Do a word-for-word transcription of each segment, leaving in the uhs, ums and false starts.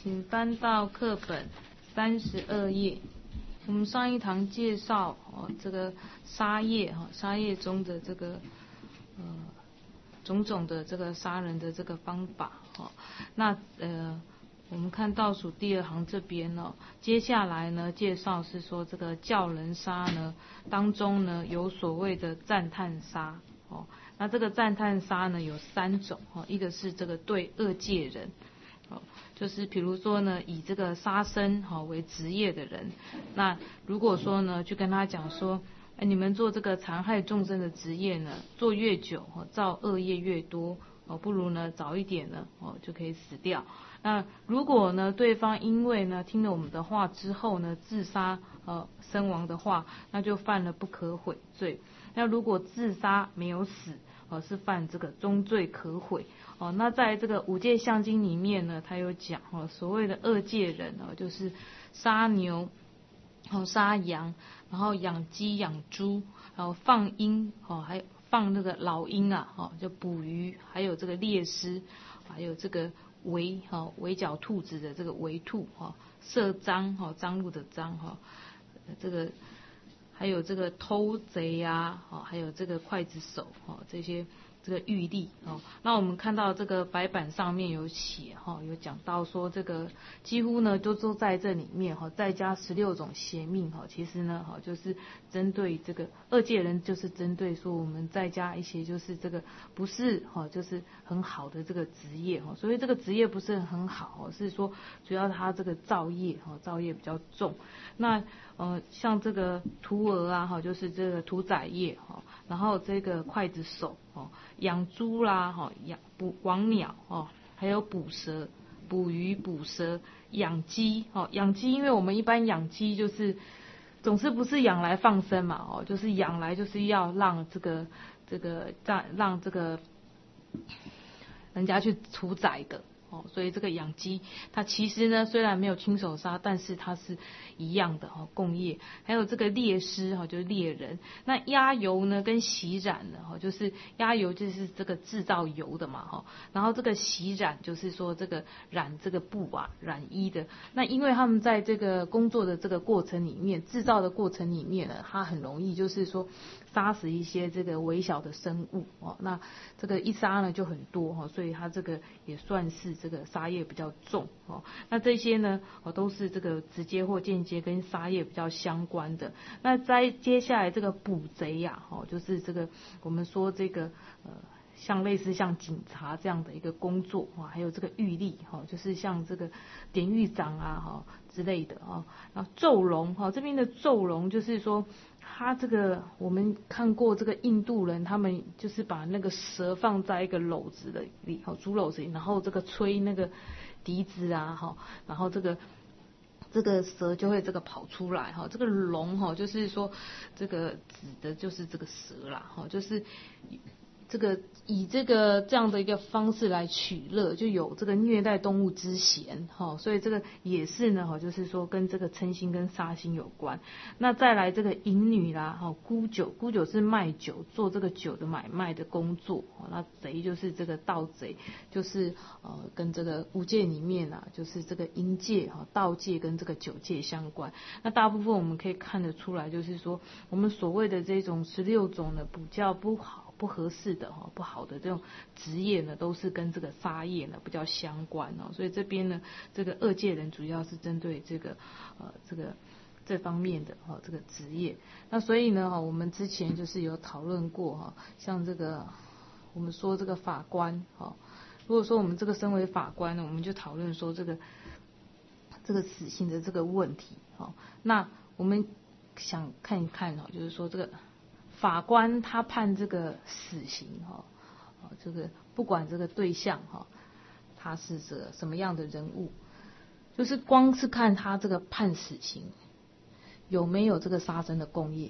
请翻到课本三十二页。我们上一堂介绍哦，这个杀业哈，杀业中的这个呃种种的这个杀人的这个方法哈。那呃，我们看倒数第二行这边呢，接下来呢介绍是说这个教人杀呢当中呢有所谓的赞叹杀哦。那这个赞叹杀呢有三种哦，一个是这个对恶戒人。哦，就是比如说呢，以这个杀生哈为职业的人，那如果说呢，去跟他讲说，哎，你们做这个残害众生的职业呢，做越久哦，造恶业越多哦，不如呢早一点呢哦就可以死掉。那如果呢对方因为呢听了我们的话之后呢自杀呃身亡的话，那就犯了不可悔罪。那如果自杀没有死，哦是犯这个终罪可悔。哦，那在这个五戒相经里面呢，他有讲哦，所谓的恶戒人哦，就是杀牛，哦杀羊，然后养鸡养猪，然后放鹰哦，还有放那个老鹰啊，哦就捕鱼，还有这个猎狮，还有这个围哈围剿兔子的这个围兔哈，射赃哈赃物的赃哈，这个还有这个偷贼呀，哦还有这个刽子手哦这些。这个欲力哦，那我们看到这个白板上面有写哈，有讲到说这个几乎呢都都在这里面哈，再加十六种邪命哈，其实呢哈就是针对这个恶戒人，就是针对说我们再加一些就是这个不是哈，就是很好的这个职业哈，所以这个职业不是很好，是说主要他这个造业哈，造业比较重。那呃像这个屠鹅啊哈，就是这个屠宰业哈，然后这个刽子手哦。养猪啦，哈，养捕网鸟哦，还有捕蛇、捕鱼、捕蛇，养鸡哦，养鸡，因为我们一般养鸡就是总是不是养来放生嘛，哦，就是养来就是要让这个这个让让这个人家去屠宰的。哦，所以这个养鸡，它其实呢虽然没有亲手杀，但是它是一样的哈，共业。还有这个猎狮哈，就是猎人。那压油呢跟洗染呢哈，就是压油就是这个制造油的嘛哈，然后这个洗染就是说这个染这个布啊，染衣的。那因为他们在这个工作的这个过程里面，制造的过程里面呢，它很容易就是说杀死一些这个微小的生物哦，那这个一杀呢就很多哈，所以它这个也算是这个杀业比较重哦。那这些呢哦都是这个直接或间接跟杀业比较相关的。那在接下来这个捕贼呀、啊、哦，就是这个我们说这个呃。像类似像警察这样的一个工作啊，还有这个狱吏哈，就是像这个典狱长啊哈之类的啊。然后咒龙哈，这边的咒龙就是说，他这个我们看过这个印度人，他们就是把那个蛇放在一个篓子的里，哈，竹篓子里，然后这个吹那个笛子啊哈，然后这个。这个蛇就会这个跑出来哈，这个龙哈就是说这个指的就是这个蛇啦哈，就是这个以这个这样的一个方式来取乐，就有这个虐待动物之嫌哈，所以这个也是呢哈，就是说跟这个嗔心跟杀心有关。那再来这个淫女啦哈，沽酒，沽酒是卖酒，做这个酒的买卖的工作。那贼就是这个盗贼，就是呃跟这个五戒里面啊，就是这个淫戒哈、盗戒跟这个酒戒相关。那大部分我们可以看得出来，就是说我们所谓的这种十六种的比较不好。不合适的哈，不好的这种职业呢，都是跟这个杀业呢比较相关哦。所以这边呢，这个恶戒人主要是针对这个呃这个这方面的哈这个职业。那所以呢哈，我们之前就是有讨论过哈，像这个我们说这个法官哈，如果说我们这个身为法官呢，我们就讨论说这个这个死刑的这个问题哈。那我们想看一看哈，就是说这个。法官他判这个死刑哈，这个不管这个对象哈，他是这个什么样的人物，就是光是看他这个判死刑有没有这个杀生的共业，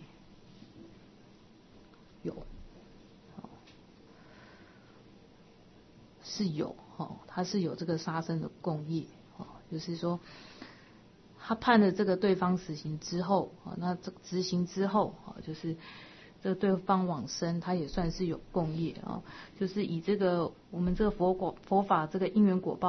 有，是有哈，他是有这个杀生的共业哈，就是说他判了这个对方死刑之后啊，那这执行之后啊，就是。这个对方往生，他也算是有共业啊，就是以这个我们这个佛果佛法这个因缘果报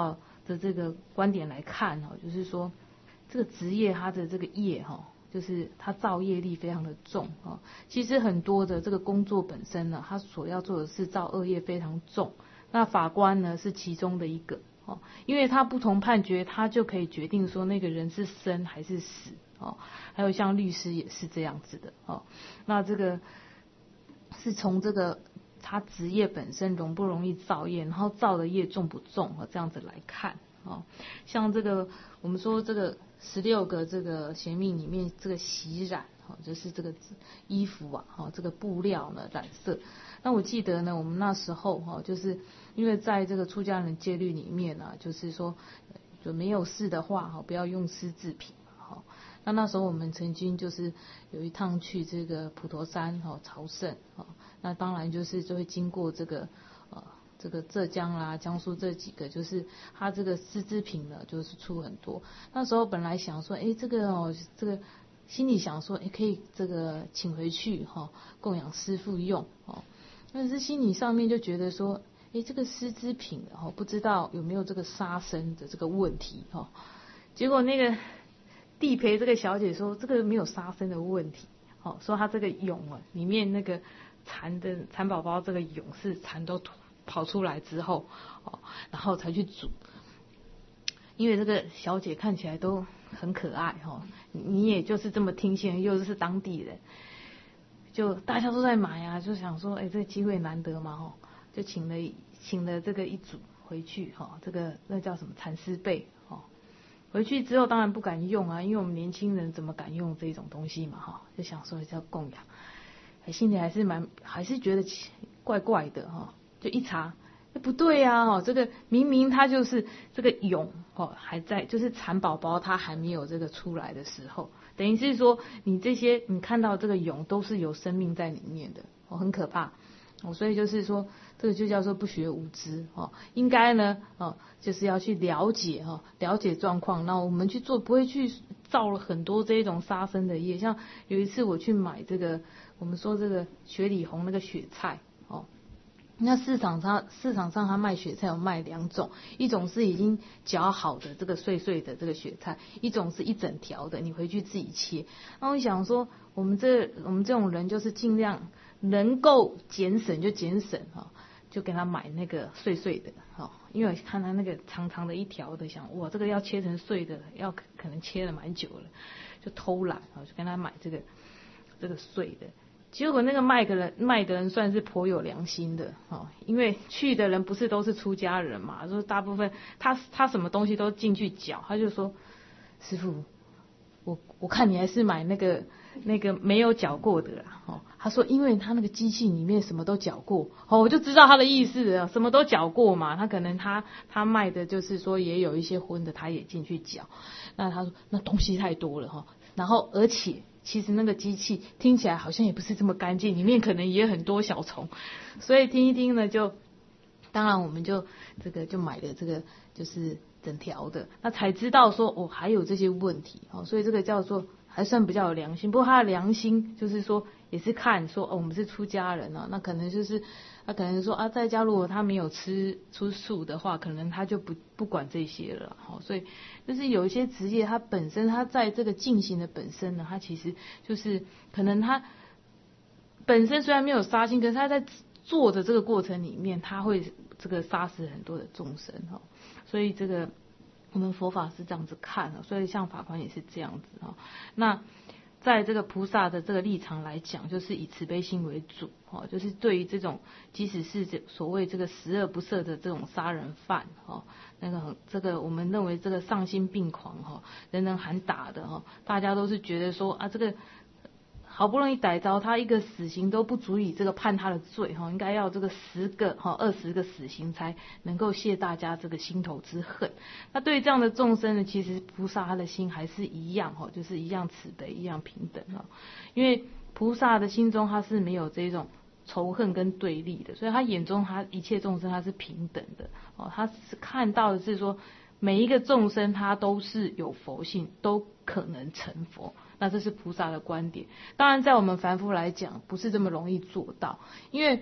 的这个观点来看哈，就是说这个职业它的这个业哈，就是它造业力非常的重啊。其实很多的这个工作本身呢，它所要做的是造恶业非常重。那法官呢是其中的一个哦，因为他不同判决，他就可以决定说那个人是生还是死哦。还有像律师也是这样子的哦。那这个是从这个他职业本身容不容易造业，然后造的业重不重哦，这样子来看哦。像这个我们说这个十六个这个邪命里面，这个洗染哦，就是这个衣服啊，哦，这个布料呢染色。那我记得呢，我们那时候哈，就是因为在这个出家人戒律里面呢，就是说就没有事的话哈，不要用丝制品哈。那那时候我们曾经就是有一趟去这个普陀山哈朝圣哈，那当然就是就会经过这个呃这个浙江啦、江苏这几个，就是它这个丝织品呢就是出很多。那时候本来想说，哎，这个哦这个心里想说，哎，可以这个请回去哈供养师父用哦。但是心理上面就觉得说，哎，这个丝织品哈，不知道有没有这个杀生的这个问题哈。结果那个地陪这个小姐说，这个没有杀生的问题，哦，说她这个蛹啊，里面那个蚕的蚕宝宝这个蛹是蚕都跑出来之后，哦，然后才去煮。因为这个小姐看起来都很可爱哈，你也就是这么听信，又是当地人。就大家都在买啊，就想说，哎，这个机会难得嘛，吼，就请了请了这个一组回去，哈，这个那叫什么蚕丝被，哈，回去之后当然不敢用啊，因为我们年轻人怎么敢用这种东西嘛，哈，就想说叫供养，心里还是蛮还是觉得怪怪的，哈，就一查，哎，不对啊，哈，这个明明它就是这个蛹，哦，还在，就是蚕宝宝它还没有这个出来的时候。等于是说，你这些你看到这个蛹都是有生命在里面的，哦，很可怕，哦，所以就是说，这个就叫做不学无知，哦，应该呢，哦，就是要去了解，哈，了解状况，那我们去做，不会去造了很多这种杀生的业。像有一次我去买这个，我们说这个雪里红那个雪菜，哦。那市场上市场上他卖雪菜有卖两种，一种是已经绞好的这个碎碎的这个雪菜，一种是一整条的，你回去自己切。那我想说，我们这我们这种人就是尽量能够节省就节省哈，就给他买那个碎碎的哈，因为我看他那个长长的一条的，想哇这个要切成碎的，要可能切了蛮久了，就偷懒啊，就跟他买这个这个碎的。结果那个卖的人卖的人算是颇有良心的哦，因为去的人不是都是出家人嘛，说大部分他他什么东西都进去搅，他就说师父，我我看你还是买那个那个没有搅过的啦哦。他说因为他那个机器里面什么都搅过哦，我就知道他的意思了，什么都搅过嘛，他可能他他卖的就是说也有一些荤的，他也进去搅。那他说那东西太多了哈，然后而且。其实那个机器听起来好像也不是这么干净，里面可能也很多小虫，所以听一听呢，就当然我们就这个就买了这个就是整条的，那才知道说哦还有这些问题哦，所以这个叫做还算比较有良心。不过他的良心就是说也是看说哦我们是出家人啊，那可能就是他可能说啊在家如果他没有吃出素的话，可能他就不不管这些了，好，所以就是有一些职业它本身它在这个进行的本身呢，它其实就是可能它本身虽然没有杀心，可是它在做的这个过程里面，它会这个杀死很多的众生哈，所以这个我们佛法是这样子看的，所以像法官也是这样子哈。那在这个菩萨的这个立场来讲，就是以慈悲心为主，哦，就是对于这种即使是所谓这个十恶不赦的这种杀人犯，哦，那个这个我们认为这个丧心病狂，哈，人人喊打的，哈，大家都是觉得说啊，这个好不容易逮着他一个死刑都不足以这个判他的罪，哈，应该要这个十个哈二十个死刑才能够泄大家这个心头之恨。那对于这样的众生呢，其实菩萨他的心还是一样哈，就是一样慈悲，一样平等哈。因为菩萨的心中他是没有这种仇恨跟对立的，所以他眼中他一切众生他是平等的哦，他是看到的是说每一个众生他都是有佛性，都可能成佛。那这是菩萨的观点，当然在我们凡夫来讲不是这么容易做到，因为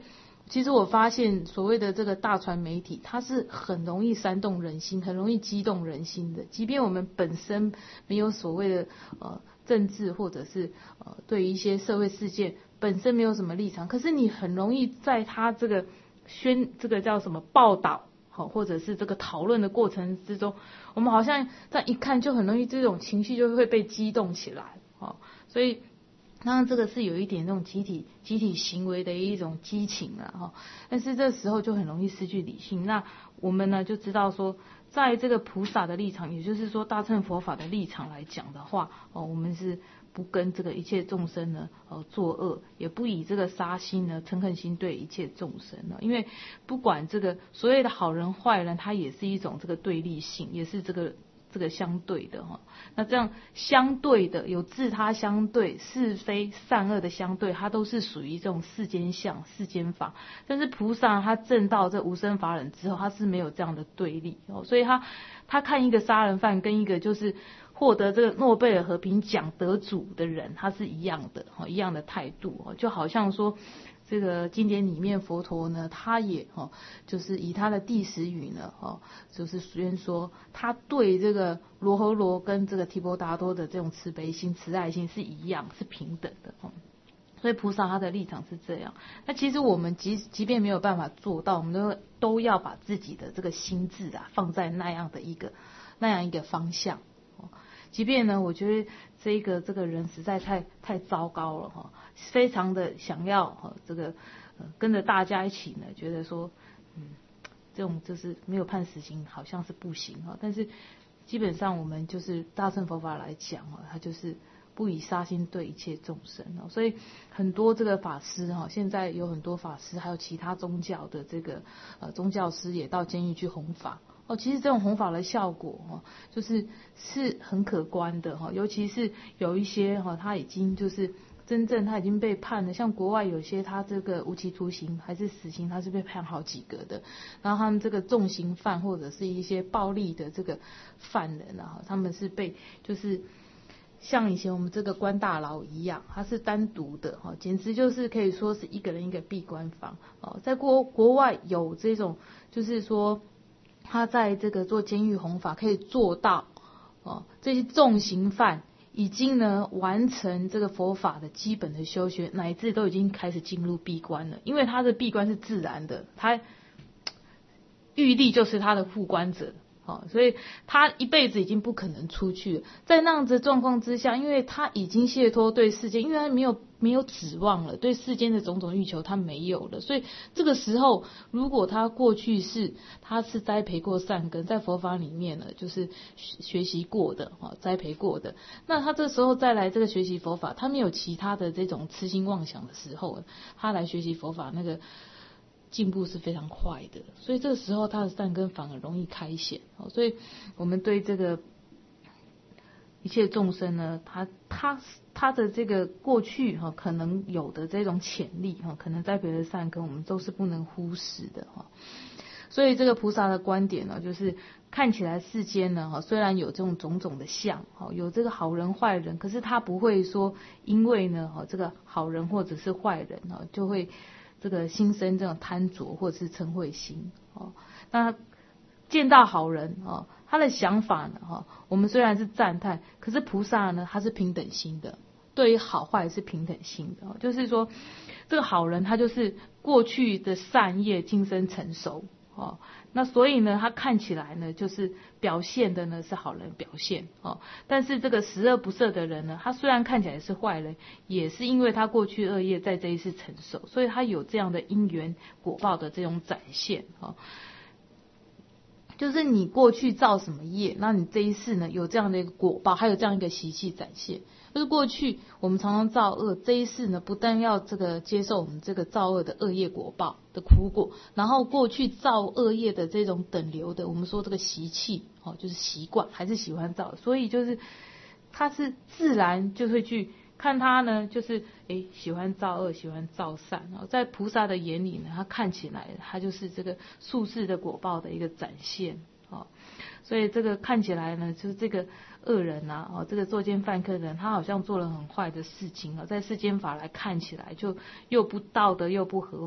其实我发现所谓的这个大传媒体，它是很容易煽动人心，很容易激动人心的。即便我们本身没有所谓的呃政治或者是呃对于一些社会事件本身没有什么立场，可是你很容易在他这个宣这个叫什么报道，好，或者是这个讨论的过程之中，我们好像这样一看就很容易这种情绪就会被激动起来，好，所以当然这个是有一点那种集体集体行为的一种激情了哈，但是这时候就很容易失去理性。那我们呢就知道说，在这个菩萨的立场，也就是说大乘佛法的立场来讲的话，哦，我们是不跟这个一切众生呢呃作恶，也不以这个杀心呢嗔恨心对一切众生呢，因为不管这个所谓的好人坏人，它也是一种这个对立性，也是这个。这个相对的哈，那这样相对的有自他相对，是非善恶的相对，它都是属于这种世间相、世间法。但是菩萨他证到这无生法忍之后，他是没有这样的对立哦，所以他他看一个杀人犯跟一个就是获得这个诺贝尔和平奖得主的人，他是一样的哦，一样的态度哦，就好像说。这个经典里面，佛陀呢，他也哈，就是以他的第十语呢，哈，就是宣说他对这个罗睺罗跟这个提婆达多的这种慈悲心、慈爱心是一样，是平等的哈。所以菩萨他的立场是这样。那其实我们即即便没有办法做到，我们都都要把自己的这个心智啊放在那样的一个那样一个方向。即便呢，我觉得这个这个人实在太太糟糕了哈，非常的想要哈这个呃跟着大家一起呢，觉得说嗯这种就是没有判死刑好像是不行哈，但是基本上我们就是大乘佛法来讲哈，它就是不以杀心对一切众生哦，所以很多这个法师哈，现在有很多法师还有其他宗教的这个呃宗教师也到监狱去弘法。哦，其实这种弘法的效果哈，就是是很可观的哈，尤其是有一些哈，他已经就是真正他已经被判了，像国外有些他这个无期徒刑还是死刑，他是被判好几个的，然后他们这个重刑犯或者是一些暴力的这个犯人啊，他们是被就是像以前我们这个关大牢一样，他是单独的哈，简直就是可以说是一个人一个闭关房哦，在国国外有这种就是说。他在这个做监狱弘法可以做到哦，这些重刑犯已经呢完成这个佛法的基本的修学，乃至都已经开始进入闭关了。因为他的闭关是自然的，他狱吏就是他的护关者。哦，所以他一辈子已经不可能出去了。在那样子状况之下，因为他已经解脱对世间，因为他没有没有指望了，对世间的种种欲求他没有了，所以这个时候，如果他过去是他是栽培过善根，在佛法里面呢，就是学习过的，哈，栽培过的，那他这时候再来这个学习佛法，他没有其他的这种痴心妄想的时候，他来学习佛法那个。进步是非常快的，所以这个时候他的善根反而容易开显。所以我们对这个一切众生呢，他他他的这个过去哈可能有的这种潜力哈，可能栽培的善根，我们都是不能忽视的哈。所以这个菩萨的观点呢，就是看起来世间呢哈，虽然有这种种种的相哈，有这个好人坏人，可是他不会说因为呢哈这个好人或者是坏人哈就会。这个心生这种贪着或者是嗔恚心哦，那见到好人哦，他的想法呢哈，我们虽然是赞叹，可是菩萨呢他是平等心的，对于好坏是平等心的，就是说这个好人他就是过去的善业今生成熟哦，那所以呢他看起来呢就是表现的呢是好人表现哦，但是这个十恶不赦的人呢，他虽然看起来是坏人，也是因为他过去恶业在这一世成熟，所以他有这样的因缘果报的这种展现哦。就是你过去造什么业，那你这一世呢有这样的一个果报，还有这样一个习气展现。就是过去我们常常造恶，这一世呢不但要这个接受我们这个造恶的恶业果报的苦果，然后过去造恶业的这种等流的，我们说这个习气哦，就是习惯还是喜欢造，所以就是他是自然就会去看他呢，就是诶喜欢造恶，喜欢造善哦，在菩萨的眼里呢，他看起来他就是这个宿世的果报的一个展现哦，所以这个看起来呢，就是这个恶人啊，哦，这个作奸犯科的人，他好像做了很坏的事情啊，在世间法来看起来就又不道德又不合法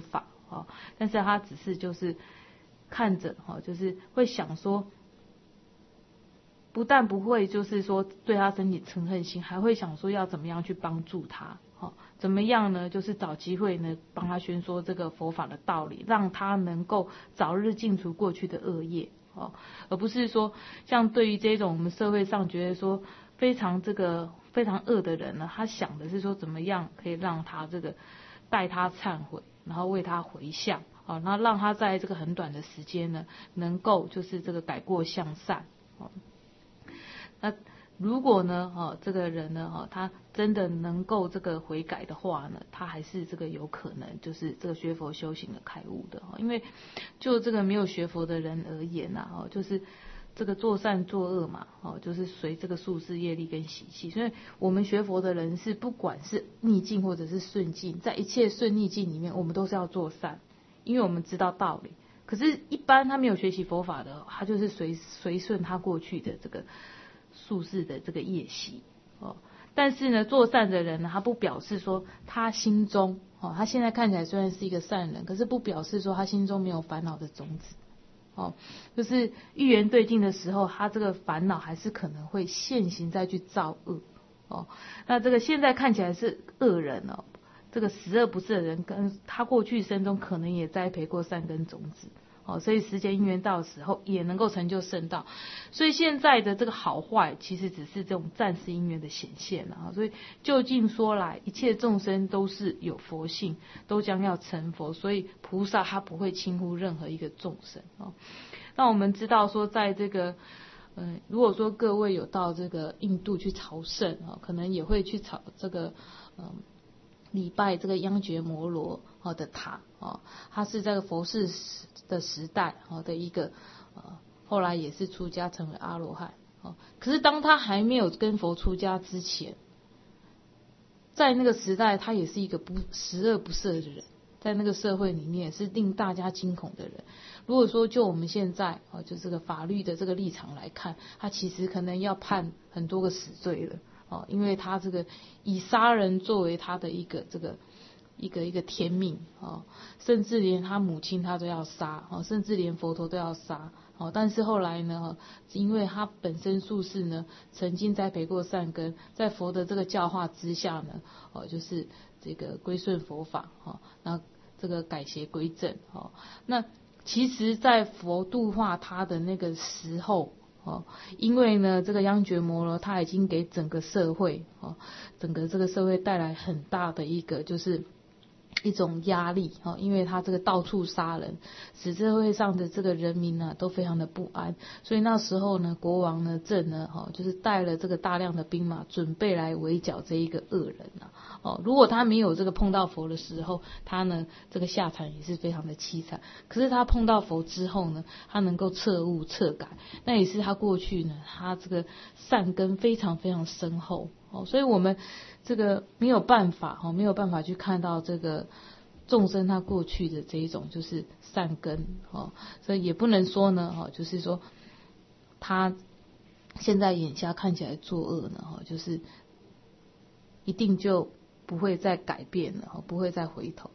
哦，但是他只是就是看着哦，就是会想说，不但不会就是说对他身体嗔恨心，还会想说要怎么样去帮助他，哦，怎么样呢？就是找机会呢帮他宣说这个佛法的道理，让他能够早日净除过去的恶业，哦，而不是说像对于这种我们社会上觉得说非常这个非常恶的人呢，他想的是说怎么样可以让他这个带他忏悔，然后为他回向，哦，然后让他在这个很短的时间呢，能够就是这个改过向善，哦。那如果呢，哦，这个人呢，哦，他真的能够这个悔改的话呢，他还是这个有可能就是这个学佛修行的开悟的，因为就这个没有学佛的人而言呐，哦，就是这个做善做恶嘛，哦，就是随这个宿世业力跟习气，所以我们学佛的人是不管是逆境或者是顺境，在一切顺逆境里面，我们都是要做善，因为我们知道道理。可是，一般他没有学习佛法的，他就是随随顺他过去的这个宿世的这个业习，哦。但是呢，做善的人呢，他不表示说他心中，哦，他现在看起来虽然是一个善人，可是不表示说他心中没有烦恼的种子，哦，就是遇缘对境的时候，他这个烦恼还是可能会现行再去造恶，哦。那这个现在看起来是恶人哦。这个十恶不赦的人，跟他过去生中可能也栽培过善根种子，哦，所以时节因缘到的时候，也能够成就圣道。所以现在的这个好坏，其实只是这种暂时因缘的显现啊。所以究竟说来，一切众生都是有佛性，都将要成佛，所以菩萨他不会轻忽任何一个众生哦。那我们知道说，在这个嗯，如果说各位有到这个印度去朝圣啊，可能也会去朝这个嗯。礼拜这个央觉摩罗的塔哦，他是这个佛世的时代哦的一个呃，后来也是出家成为阿罗汉哦。可是当他还没有跟佛出家之前，在那个时代，他也是一个不十恶不赦的人，在那个社会里面也是令大家惊恐的人。如果说就我们现在哦，就这个法律的这个立场来看，他其实可能要判很多个死罪了。哦，因为他这个以杀人作为他的一个这个一个一个天命哦，甚至连他母亲他都要杀哦，甚至连佛陀都要杀哦。但是后来呢，因为他本身宿世呢曾经栽培过善根，在佛的这个教化之下呢，哦，就是这个归顺佛法哦，那这个改邪归正哦。那其实，在佛度化他的那个时候。哦，因为呢，这个央觉摩罗他已经给整个社会哦，整个这个社会带来很大的一个就是一种压力哦，因为他这个到处杀人，使社会上的这个人民呢都非常的不安，所以那时候呢，国王呢正呢哈就是带了这个大量的兵马，准备来围剿这一个恶人啊。哦，如果他没有这个碰到佛的时候，他呢这个下场也是非常的凄惨。可是他碰到佛之后呢，他能够彻悟彻改，那也是他过去呢他这个善根非常非常深厚哦，所以我们这个没有办法哦，没有办法去看到这个众生他过去的这一种就是善根哦，所以也不能说呢哦，就是说他现在眼下看起来作恶呢哦，就是一定就不会再改变了，不会再回头。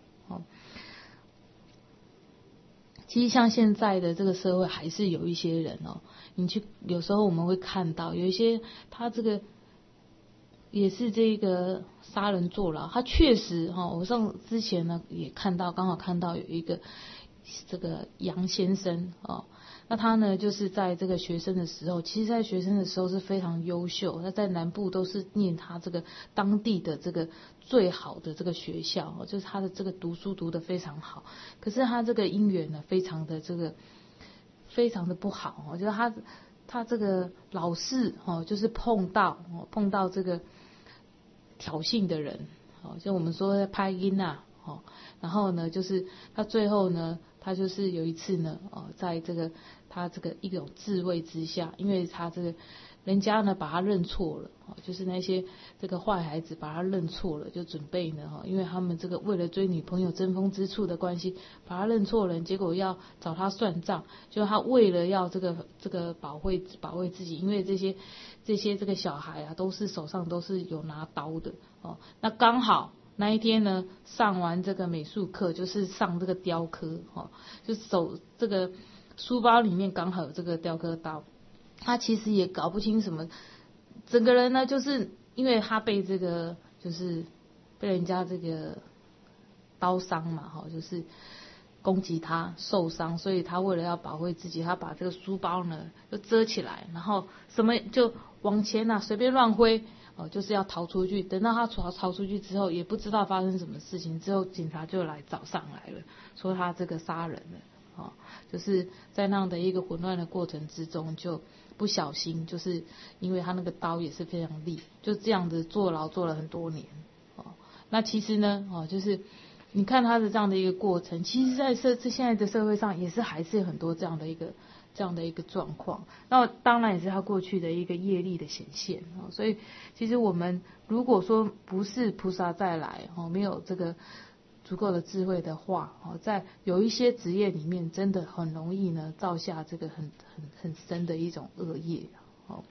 其实像现在的这个社会，还是有一些人哦，你去有时候我们会看到有一些他这个也是这个杀人坐牢，他确实哈，我上之前呢也看到，刚好看到有一个这个杨先生哦。那他呢，就是在这个学生的时候，其实在学生的时候是非常优秀。他在南部都是念他这个当地的这个最好的这个学校，就是他的这个读书读得非常好。可是他这个姻缘呢，非常的这个非常的不好。我觉得他他这个老是哦，就是碰到碰到这个挑衅的人，哦，像我们说的拍音啊，哦，然后呢，就是他最后呢。他就是有一次呢，哦，在这个他这个一种自卫之下，因为他这个人家呢把他认错了，哦，就是那些这个坏孩子把他认错了，就准备呢，哈，因为他们这个为了追女朋友争风吃醋的关系，把他认错了，结果要找他算账，就他为了要这个这个保卫保卫自己，因为这些这些这个小孩啊，都是手上都是有拿刀的，哦，那刚好那一天呢，上完这个美术课，就是上这个雕刻，哈，就手这个书包里面刚好有这个雕刻刀，他其实也搞不清什么，整个人呢，就是因为他被这个就是被人家这个刀伤嘛，哈，就是攻击他受伤，所以他为了要保卫自己，他把这个书包呢就遮起来，然后什么就往前啊随便乱挥。哦，就是要逃出去。等到他逃逃出去之后，也不知道发生什么事情。之后警察就来找上来了，说他这个杀人了。哦，就是在那样的一个混乱的过程之中，就不小心，就是因为他那个刀也是非常利，就这样子坐牢坐了很多年。哦，那其实呢，哦，就是你看他的这样的一个过程，其实在社现在的社会上也是还是有很多这样的一个。这样的一个状况，那当然也是他过去的一个业力的显现哦。所以其实我们如果说不是菩萨再来哦，没有这个足够的智慧的话哦，在有一些职业里面，真的很容易呢造下这个很很很深的一种恶业哦。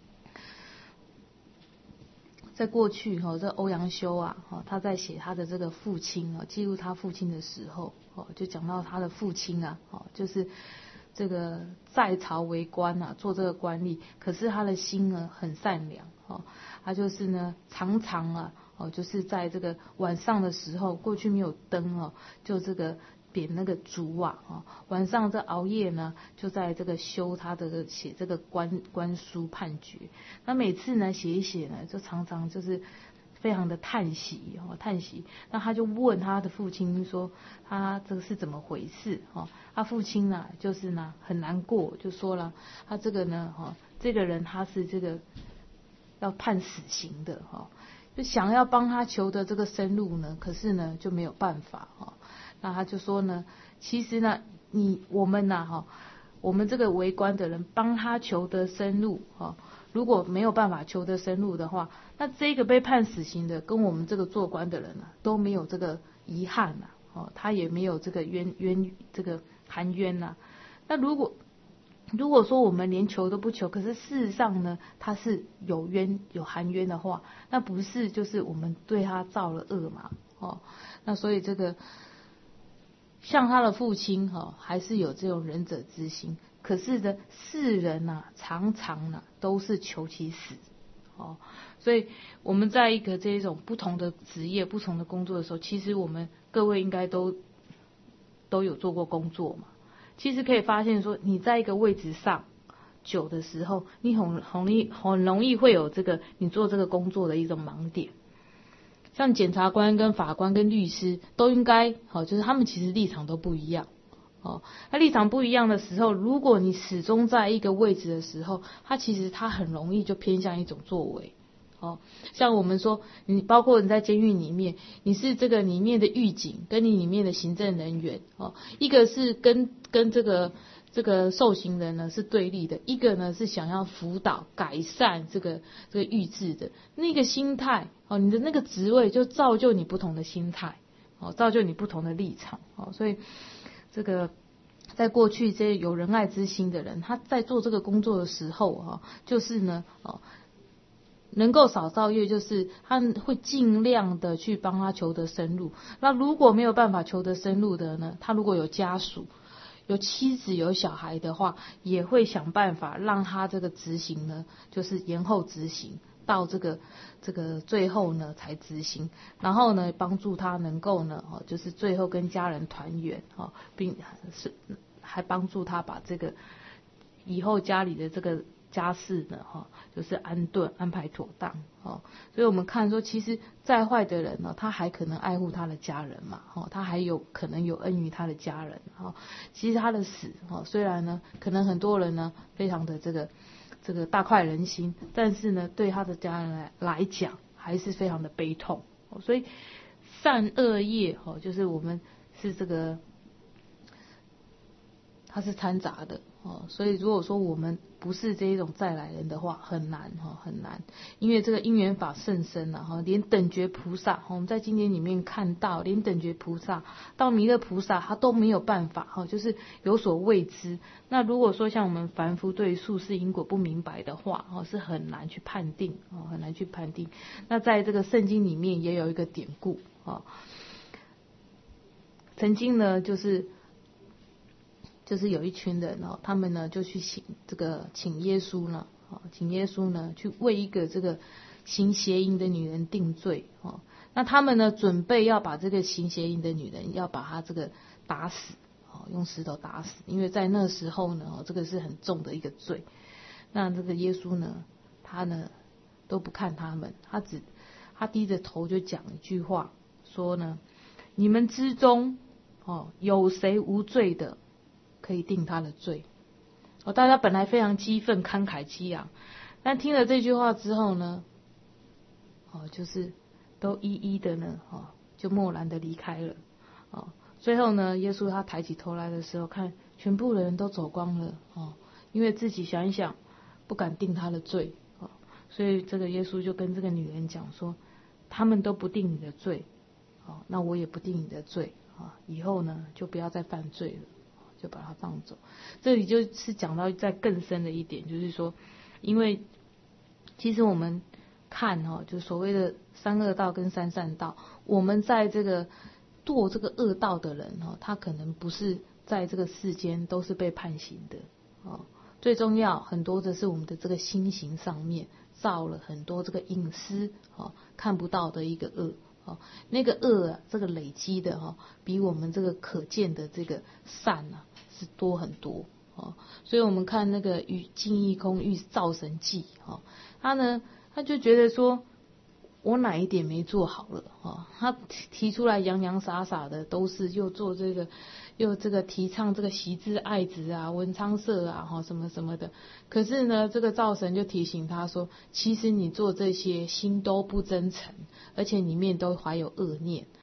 在过去哈，这欧阳修啊，哈，他在写他的这个父亲啊，记录他父亲的时候哦，就讲到他的父亲啊，哦，就是。这个在朝为官啊，做这个官吏，可是他的心呢很善良哦，他就是呢常常啊哦，就是在这个晚上的时候，过去没有灯哦，就这个点那个烛啊哦，晚上这熬夜呢，就在这个修他的写这个官官书判决。那每次呢写一写呢，就常常就是非常的叹息哦，叹息。那他就问他的父亲说，他这个是怎么回事哦？他父亲呢，就是呢很难过，就说了，他这个呢，哈，这个人他是这个要判死刑的哈，就想要帮他求得这个生路呢，可是呢就没有办法哈。那他就说呢，其实呢，你我们呐哈，我们这个为官的人帮他求得生路哈，如果没有办法求得生路的话，那这个被判死刑的跟我们这个做官的人啊都没有这个遗憾呐，哦，他也没有这个冤冤这个。含冤呐、啊，那如果如果说我们连求都不求，可是事实上呢，他是有冤有含冤的话，那不是就是我们对他造了恶嘛？哦，那所以这个像他的父亲哈、哦，还是有这种仁者之心，可是呢，世人呐、啊，常常呢、啊、都是求其死。哦，所以我们在一个这种不同的职业、不同的工作的时候，其实我们各位应该都。都有做过工作嘛，其实可以发现说，你在一个位置上久的时候，你很很容易很容易会有这个你做这个工作的一种盲点。像检察官跟法官跟律师都应该好，就是他们其实立场都不一样哦。那立场不一样的时候，如果你始终在一个位置的时候，他其实他很容易就偏向一种作为。哦，像我们说，你包括你在监狱里面，你是这个里面的狱警，跟你里面的行政人员，哦，一个是跟跟这个这个受刑人呢是对立的，一个呢是想要辅导改善这个这个狱制的那个心态，哦，你的那个职位就造就你不同的心态，哦，造就你不同的立场，哦，所以这个。在过去这些有仁爱之心的人，他在做这个工作的时候，哈，就是呢，哦。能够少造业，就是他会尽量的去帮他求得生路。那如果没有办法求得生路的呢，他如果有家属、有妻子、有小孩的话，也会想办法让他这个执行呢，就是延后执行到这个这个最后呢才执行，然后呢帮助他能够呢，哦，就是最后跟家人团圆，哦，并是还帮助他把这个以后家里的这个。家事呢，哈，就是安顿安排妥当，哦，所以我们看说，其实再坏的人呢，他还可能爱护他的家人嘛，哦，他还有可能有恩于他的家人，哈，其实他的死，哦，虽然呢，可能很多人呢，非常的这个这个大快人心，但是呢，对他的家人来来讲，还是非常的悲痛，哦，所以善恶业，哦，就是我们是这个。 它是掺杂的哦，所以如果说我们不是这一种再来人的话，很难哈、哦，很难，因为这个因缘法甚深了、啊、哈，连等觉菩萨，我们在经典里面看到，连等觉菩萨到弥勒菩萨，他都没有办法哈、哦，就是有所未知。那如果说像我们凡夫对宿世因果不明白的话，哦，是很难去判定哦，很难去判定。那在这个圣经里面也有一个典故哦，曾经呢就是。就是有一群人哦，他们呢就去请这个请耶稣呢，哦，请耶稣呢去为一个这个行邪淫的女人定罪哦。那他们呢准备要把这个行邪淫的女人要把她这个打死哦，用石头打死，因为在那时候呢，哦，这个是很重的一个罪。那这个耶稣呢，他呢都不看他们，他只他低着头就讲一句话，说呢，你们之中哦有谁无罪的？可以定他的罪哦，大家本来非常激愤、慷慨激昂，但听了这句话之后呢，哦，就是都一一的呢，哦，就默然的离开了。哦，最后呢，耶稣他抬起头来的时候，看全部的人都走光了哦，因为自己想一想，不敢定他的罪哦，所以这个耶稣就跟这个女人讲说，他们都不定你的罪，哦，那我也不定你的罪啊，以后呢就不要再犯罪了。就把它放走。这里就是讲到在更深的一点，就是说，因为其实我们看哈、哦，就所谓的三恶道跟三善道，我们在这个堕这个恶道的人哈、哦，他可能不是在这个世间都是被判刑的哦。最重要，很多的是我们的这个心行上面造了很多这个隐私哦看不到的一个恶。哦，那个恶啊，这个累积的哈、哦，比我们这个可见的这个善啊是多很多哦。所以我们看那个与净义空遇造神记哦，他呢他就觉得说，我哪一点没做好了哦？他提出来洋洋洒洒的都是又做这个，又这个提倡这个习之爱子啊、文昌社啊、哈什么什么的。可是呢，这个灶神就提醒他说，其实你做这些心都不真诚，而且里面都怀有恶念。